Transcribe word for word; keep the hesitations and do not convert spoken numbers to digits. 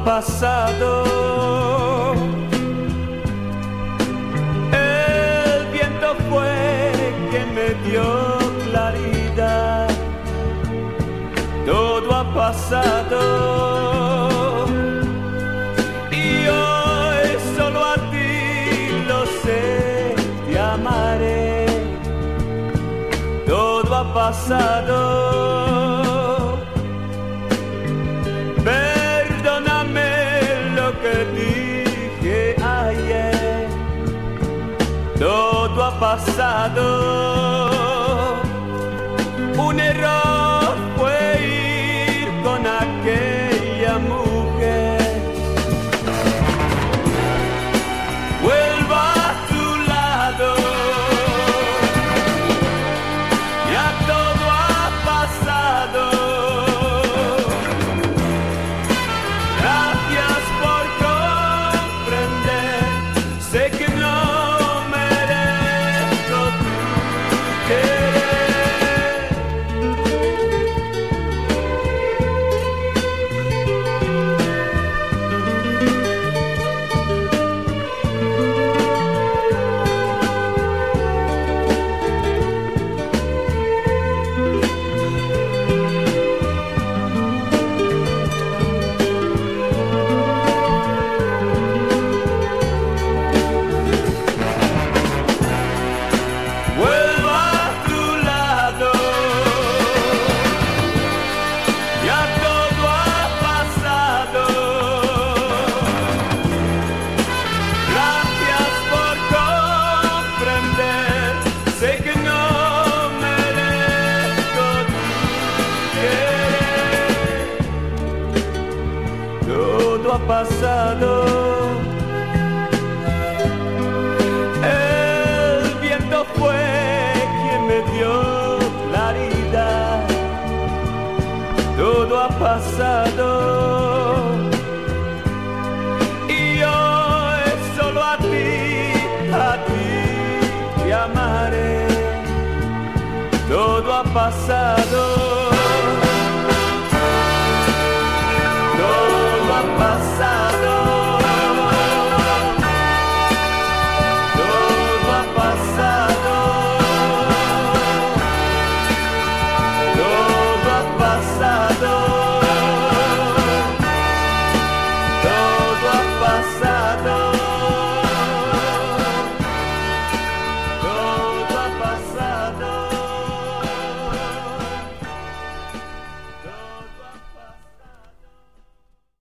pasado. El viento fue quien me dio claridad. Todo ha pasado y hoy solo a ti lo sé, te amaré. Todo ha pasado. Que dije ayer, todo ha pasado. Un error fue ir con aquella mujer. Vuelvo a tu lado, ya todo ha pasado. Gracias por comprender, sé que no merezco tu querer. Vuelvo a tu lado, ya todo ha pasado. Gracias por comprender, sé que no merezco tu querer. Todo ha pasado. El viento fue quien me dio claridad. Todo ha pasado y hoy solo a ti, a ti te amaré. Todo ha pasado.